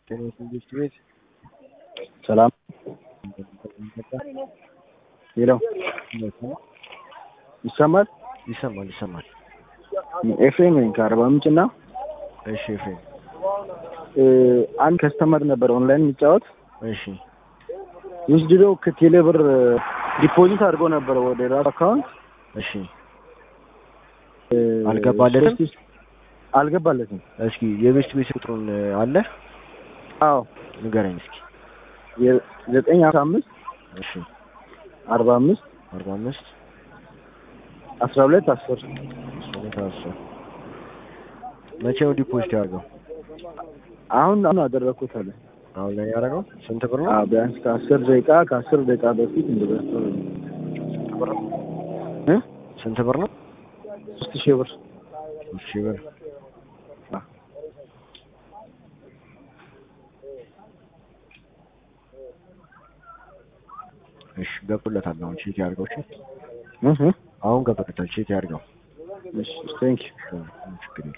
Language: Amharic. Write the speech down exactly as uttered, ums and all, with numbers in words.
ጤና ኢንዱስትሪስ ሰላም ይለው ይሰማል ይሰማል ይሰማል ኤፍኤም ነኝ ከአርባ ምንጭና እሺ ኤፍኤም አንድ ከስተመር ነበር ኦንላይን የሚጫወት እሺ ውስድዶ ከቴሌ ብር ዲፖዚት አድርጎ ነበር ወደ ራሱ አካውንት እሺ አልገባለትም አልገባለትም እስኪ የቤት ቤት ቁጥሩን አለ አዎ ንገረኝ እስኪ ዘጠኝ አስራ አምስት እሺ አርባ አምስት አርባ አምስት አስራ ሁለት አስር አስር መቼው ዲፖዚት ያደርገው አሁን አሁን አደረኩት አለ አሁን ላይ ያደረገው ስንት ብር ነው? አዎ ቢያንስ ከአስር ደቂቃ ከአስር ደቂቃ በፊት እንደደረሰው እ ስንት ብር ነው? ሶስት ሺህ ብር ሶስት ሺህ ብር እሺ ገብቶለታል። አሁን ቼክ ያድርገው። እሺ እህ አሁን ገብቶለታል። ቼክ ያድርገው። እሺ ቴንክ ዩ